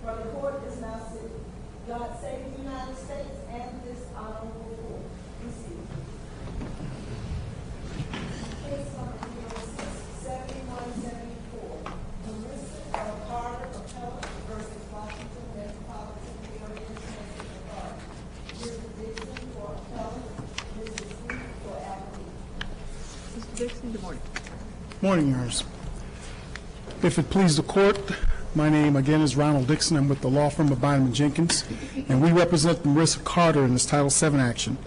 For the court is now sitting. God save the United States and this honorable court. Receive. Case number 7174. Marissa L. Carter, appellant versus Washington Metropolitan Area Transit Authority. Mr. Dixon for appellant, Mrs. Smith for appellate. Mr. Dixon, good morning. Morning, Your Honors. If it please the court, my name again is Ronald Dixon. I'm with the law firm of Bynum & Jenkins, and we represent Marissa Carter in this Title VII action.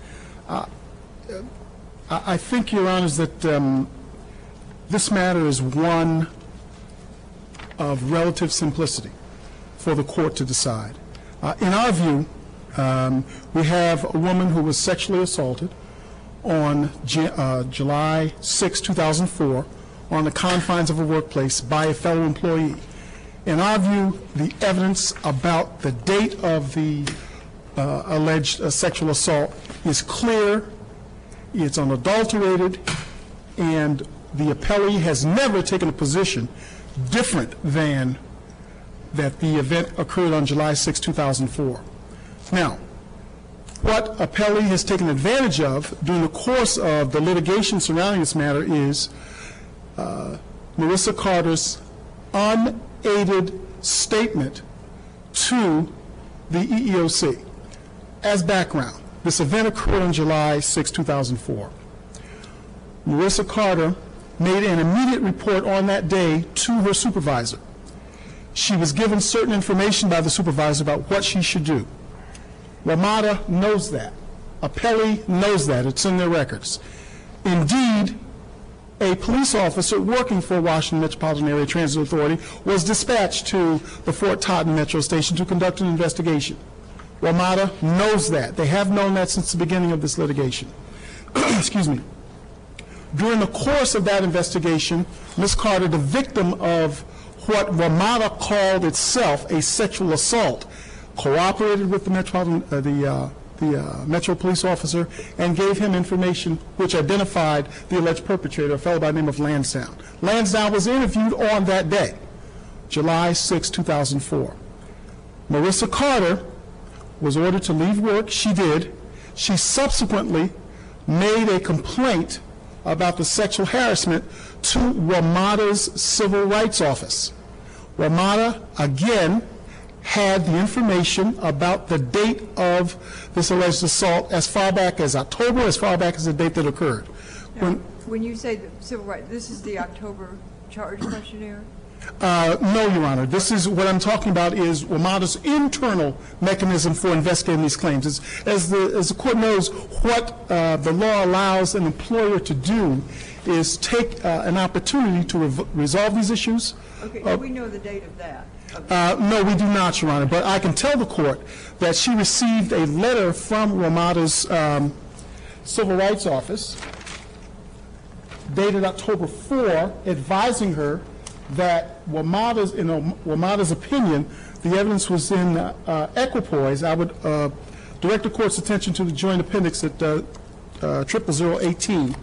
I think, Your Honors, that this matter is one of relative simplicity for the court to decide. In our view, we have a woman who was sexually assaulted on July 6, 2004, on the confines of a workplace by a fellow employee. In our view, the evidence about the date of the alleged sexual assault is clear, it's unadulterated, and the appellee has never taken a position different than that the event occurred on July 6, 2004. Now, what appellee has taken advantage of during the course of the litigation surrounding this matter is Marissa Carter's unaided statement to the EEOC. As background, this event occurred on July 6, 2004. Marissa Carter made an immediate report on that day to her supervisor. She was given certain information by the supervisor about what she should do. WMATA knows that. Appellee knows that. It's in their records. Indeed, a police officer working for Washington Metropolitan Area Transit Authority was dispatched to the Fort Totten Metro Station to conduct an investigation. WMATA knows that. They have known that since the beginning of this litigation. Excuse me. During the course of that investigation, Ms. Carter, the victim of what WMATA called itself a sexual assault, cooperated with the Metro police officer and gave him information which identified the alleged perpetrator, a fellow by the name of Lansdowne. Lansdowne was interviewed on that day, July 6, 2004. Marissa Carter was ordered to leave work. She did. She subsequently made a complaint about the sexual harassment to WMATA's Civil Rights Office. WMATA, again, had the information about the date of this alleged assault as far back as October, as far back as the date that occurred. Now, when you say the civil rights, this is the October charge questionnaire? No, Your Honor. This is what I'm talking about is WMATA's internal mechanism for investigating these claims. As the court knows, what the law allows an employer to do is take an opportunity to resolve these issues. Okay, do we know the date of that? No, we do not, Your Honor, but I can tell the court that she received a letter from WMATA's Civil Rights Office dated October 4, advising her that WMATA's opinion, the evidence was in equipoise. I would direct the court's attention to the joint appendix at 00018.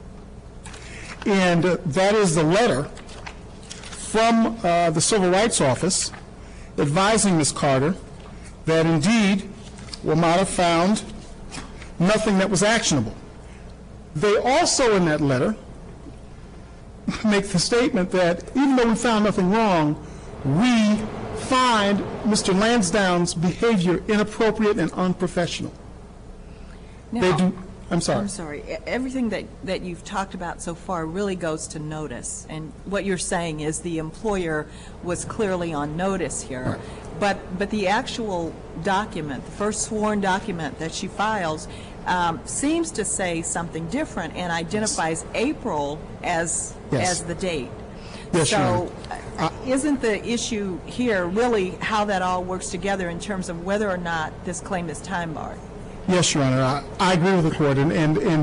And that is the letter from the Civil Rights Office advising Ms. Carter that indeed WMATA found nothing that was actionable. They also in that letter make the statement that even though we found nothing wrong, we find Mr. Lansdowne's behavior inappropriate and unprofessional. Now, I'm sorry. I'm sorry. Everything that you've talked about so far really goes to notice. And what you're saying is the employer was clearly on notice here. Right. But the actual document, the first sworn document that she files, seems to say something different and identifies April as the date. Yes, so isn't the issue here really how that all works together in terms of whether or not this claim is time barred? Yes, Your Honor. I agree with the court, and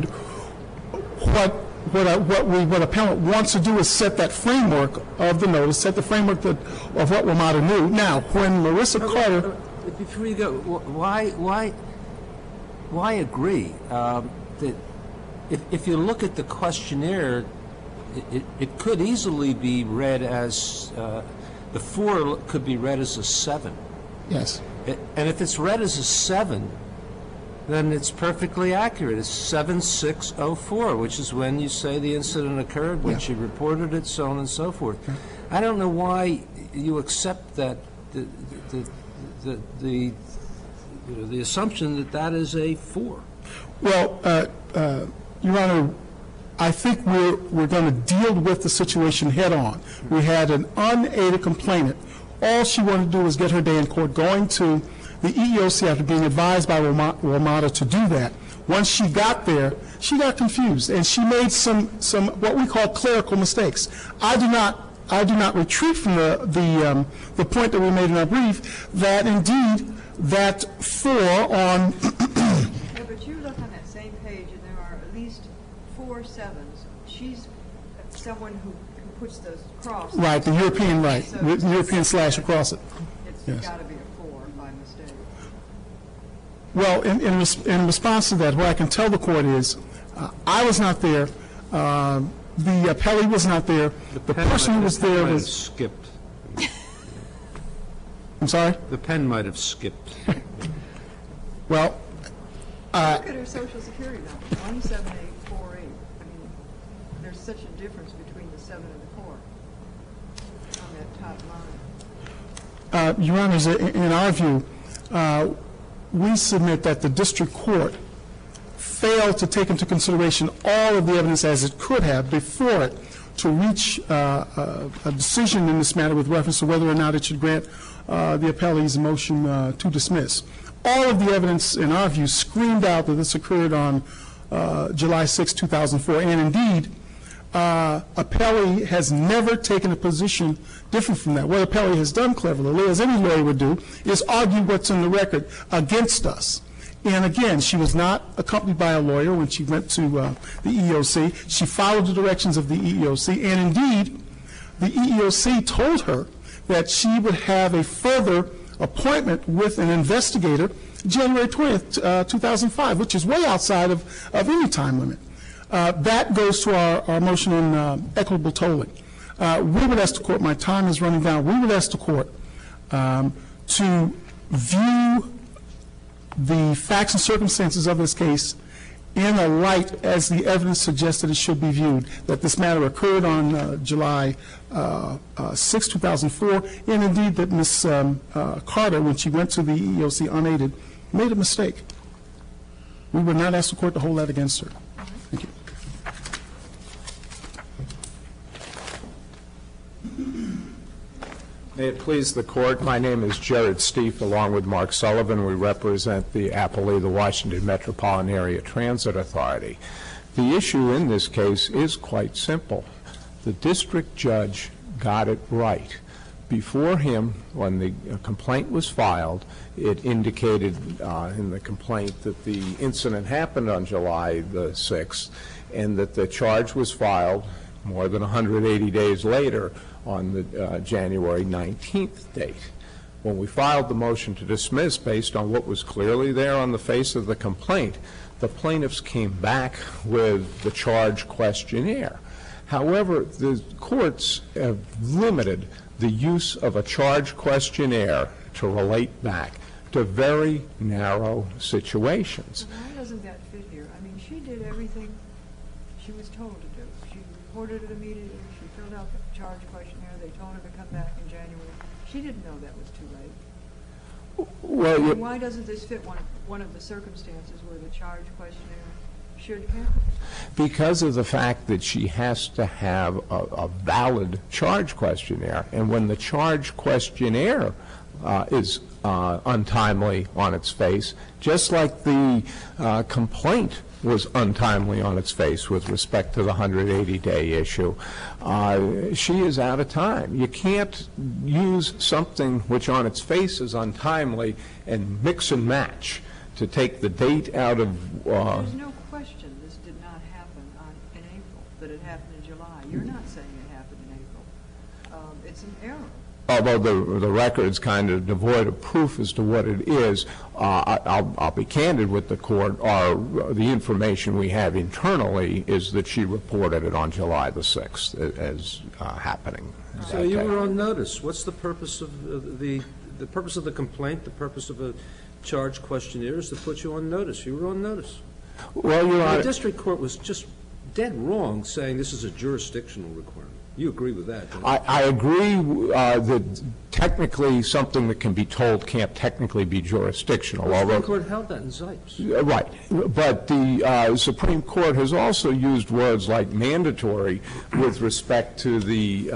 what appellant wants to do is set that framework of the notice, set the framework of what WMATA knew. Now, when Marissa Carter, before you go, why agree that if you look at the questionnaire, it could easily be read as the 4 could be read as a 7. Yes. And if it's read as a 7, then it's perfectly accurate. It's 7604, which is when you say the incident occurred, when she reported it, so on and so forth. I don't know why you accept that the assumption that that is a 4. Well, Your Honor, I think we're going to deal with the situation head on. We had an unaided complainant. All she wanted to do was get her day in court, going to the EEOC after being advised by WMATA to do that. Once she got there, she got confused, and she made some what we call clerical mistakes. I do not retreat from the point that we made in our brief that indeed that 4 on Yeah, but you look on that same page, and there are at least 4 7s. She's someone who puts those crosses. right, the European, right, So with European slash across it. It's Yes. got to be a 4 by mistake. Well, in response to that, what I can tell the court is, I was not there. The appellee was not there. The person who was there was. Skipped. I'm sorry. The pen might have skipped. Well, Look at her social security number, 17848. I mean, there's such a difference between the 7 and the 4 on that top line. Your Honors, in our view, we submit that the district court failed to take into consideration all of the evidence as it could have before it to reach a decision in this matter with reference to whether or not it should grant the appellee's motion to dismiss. All of the evidence, in our view, screamed out that this occurred on July 6, 2004, and indeed, appellee has never taken a position different from that. What appellee has done cleverly, as any lawyer would do, is argue what's in the record against us. And again, she was not accompanied by a lawyer when she went to the EEOC. She followed the directions of the EEOC, and indeed, the EEOC told her that she would have a further appointment with an investigator January 20th, 2005, which is way outside of any time limit. That goes to our motion on equitable tolling. We would ask the court, my time is running down, we would ask the court to view the facts and circumstances of this case in a light as the evidence suggested it should be viewed, that this matter occurred on July 6, 2004, and indeed that Ms. Carter, when she went to the EEOC unaided, made a mistake. We would not ask the court to hold that against her. Thank you. May it please the court, my name is Jared Stieff, along with Mark Sullivan. We represent the appellee, the Washington Metropolitan Area Transit Authority. The issue in this case is quite simple. The district judge got it right. Before him, when the complaint was filed, it indicated in the complaint that the incident happened on July the 6th and that the charge was filed more than 180 days later on the January 19th date. When we filed the motion to dismiss based on what was clearly there on the face of the complaint, the plaintiffs came back with the charge questionnaire. However, the courts have limited the use of a charge questionnaire to relate back to very narrow situations. Why doesn't that fit here? I mean, she did everything she was told to do. She reported it immediately. She filled out the charge questionnaire. They told her to come back in January. She didn't know that was too late. Well, And why doesn't this fit one of the circumstances where the charge questionnaire should happen? because of the fact that she has to have a valid charge questionnaire. And when the charge questionnaire is untimely on its face, just like the complaint was untimely on its face with respect to the 180-day issue, she is out of time. You can't use something which on its face is untimely and mix and match to take the date out of... There's no question this did not happen in April, that it happened in July. You're not saying it happened in April. It's an error. Although the record's kind of devoid of proof as to what it is, I'll be candid with the court. The information we have internally is that she reported it on July the 6th as happening. So you were on notice. What's the purpose of the the purpose of the complaint, the purpose of a charge questionnaire is to put you on notice. You were on notice. Well, Your Honor, The district court was just dead wrong saying this is a jurisdictional requirement. You agree with that, don't you? I agree that technically something that can be told can't technically be jurisdictional, The although... Supreme Court held that in Zipes. Right. But the Supreme Court has also used words like mandatory with respect to the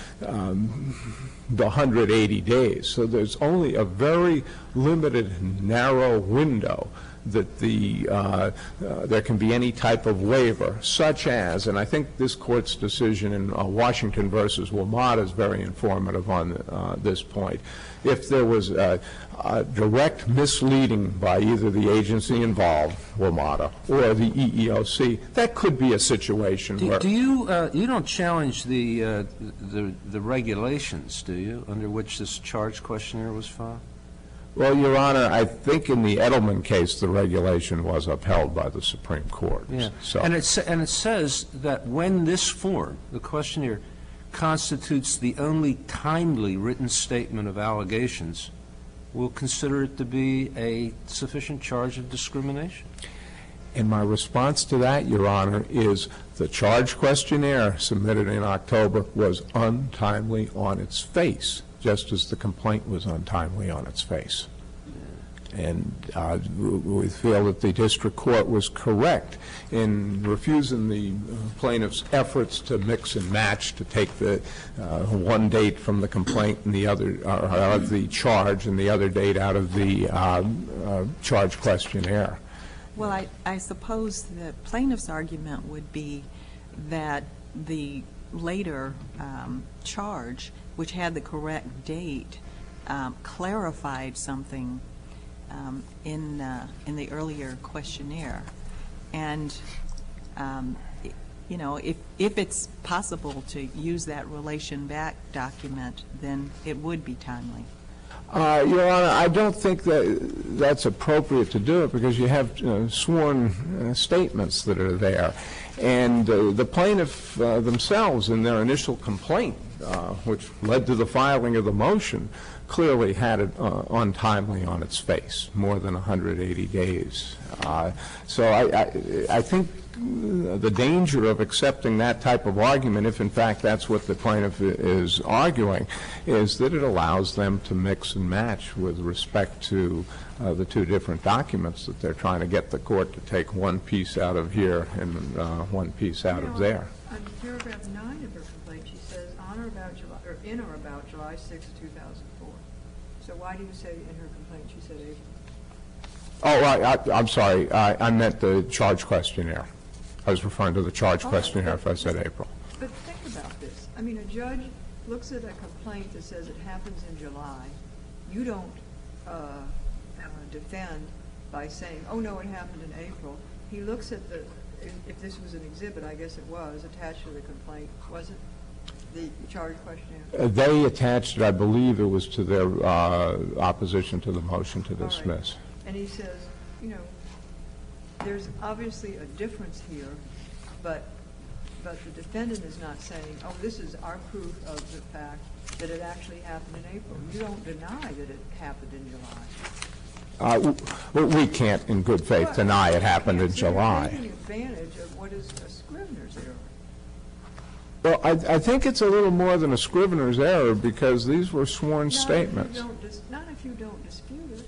180 days. So there's only a very limited, narrow window that there can be any type of waiver, such as, and I think this Court's decision in Washington versus WMATA is very informative on this point. If there was a direct misleading by either the agency involved, WMATA, or the EEOC, that could be a situation where... Do you you don't challenge the regulations, do you, under which this charge questionnaire was filed? Well, Your Honor, I think in the Edelman case, the regulation was upheld by the Supreme Court. Yeah. So. And it says that when this form, the questionnaire, constitutes the only timely written statement of allegations, we'll consider it to be a sufficient charge of discrimination. And my response to that, Your Honor, is the charge questionnaire submitted in October was untimely on its face, just as the complaint was untimely on its face. And we feel that the district court was correct in refusing the plaintiff's efforts to mix and match, to take the one date from the complaint and the other, out of the charge, and the other date out of the charge questionnaire. Well, I suppose the plaintiff's argument would be that the later charge, which had the correct date, clarified something in the earlier questionnaire. And, you know, if it's possible to use that relation back document, then it would be timely. Your Honor, I don't think that that's appropriate to do it, because you have sworn statements that are there. And the plaintiff themselves, in their initial complaint, which led to the filing of the motion, clearly had it untimely on its face, more than 180 days. So I think the danger of accepting that type of argument, if in fact that's what the plaintiff is arguing, is that it allows them to mix and match with respect to the two different documents that they're trying to get the court to take one piece out of here and one piece out of there. On paragraph 9 of her complaint, she says on or about July, or in or about July 6, 2004. So why do you say in her complaint she said April? Oh, I'm sorry. I meant the charge questionnaire. I was referring to the charge questionnaire if I said April. But think about this. I mean, a judge looks at a complaint that says it happens in July. You don't defend by saying, oh, no, it happened in April. He looks at the, if this was an exhibit, I guess it was, attached to the complaint, was it? The charge questionnaire? They attached it, I believe it was to their opposition to the motion to dismiss. Right. And he says, you know, there's obviously a difference here, but the defendant is not saying, oh, this is our proof of the fact that it actually happened in April. You don't deny that it happened in July. We can't, in good faith, deny it happened in July. Taking advantage of what is a Scrivener's error. Well, I think it's a little more than a Scrivener's error, because these were sworn statements. Not if you don't dispute it.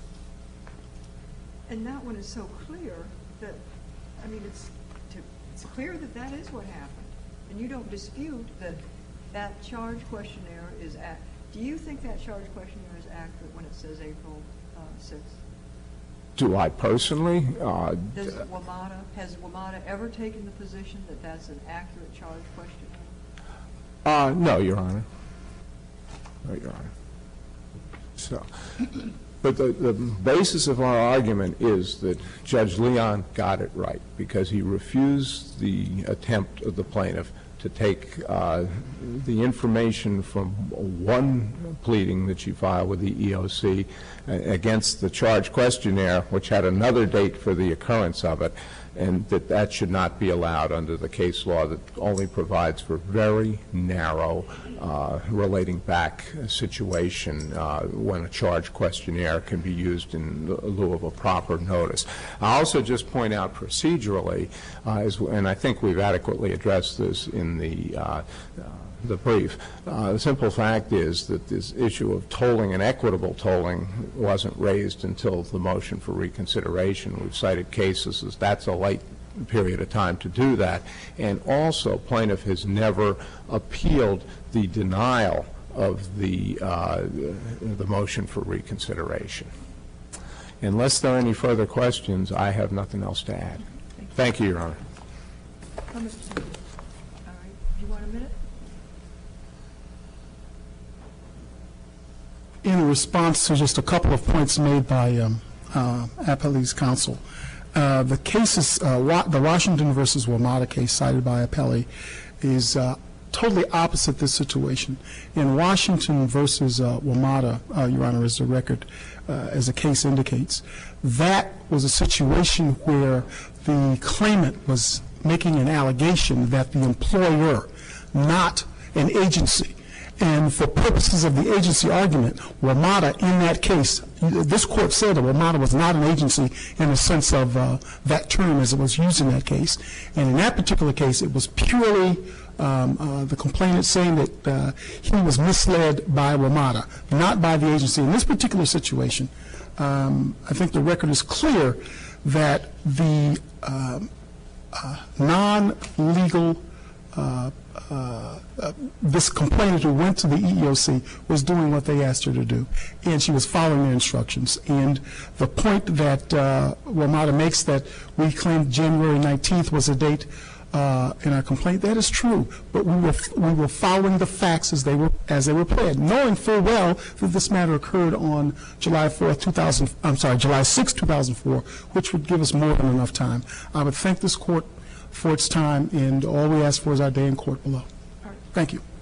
And that one is so clear that, I mean, it's clear that that is what happened. And you don't dispute that that charge questionnaire is accurate. Do you think that charge questionnaire is accurate when it says April 6th? Do I personally? Has WMATA ever taken the position that that's an accurate charge questionnaire? No, Your Honor. No, Your Honor. So, but the basis of our argument is that Judge Leon got it right, because he refused the attempt of the plaintiff to take the information from one pleading that she filed with the EOC against the charge questionnaire, which had another date for the occurrence of it, and that should not be allowed under the case law that only provides for very narrow relating back situation when a charge questionnaire can be used in lieu of a proper notice. I'll also just point out procedurally, and I think we've adequately addressed this in the brief. The simple fact is that this issue of tolling and equitable tolling wasn't raised until the motion for reconsideration. We've cited cases as that's a late period of time to do that. And also, plaintiff has never appealed the denial of the motion for reconsideration. Unless there are any further questions, I have nothing else to add. Thank you, Your Honor. Oh, Mr. Smith. All right. Do you want a minute? In response to just a couple of points made by Appellee's counsel, the cases, the Washington versus WMATA case cited by Appellee is totally opposite this situation. In Washington versus WMATA, Your Honor, as the record, as the case indicates, that was a situation where the claimant was making an allegation that the employer, not an agency. And for purposes of the agency argument, WMATA in that case, this court said that WMATA was not an agency in the sense of that term as it was used in that case. And in that particular case, it was purely the complainant saying that he was misled by WMATA, not by the agency. In this particular situation, I think the record is clear that the non-legal this complainant who went to the EEOC was doing what they asked her to do, and she was following their instructions. And the point that WMATA makes that we claimed January 19th was a date in our complaint, that is true. But we were following the facts as they were pled, knowing full well that this matter occurred on July 6, 2004, which would give us more than enough time. I would thank this court for its time, and all we ask for is our day in court below. Thank you.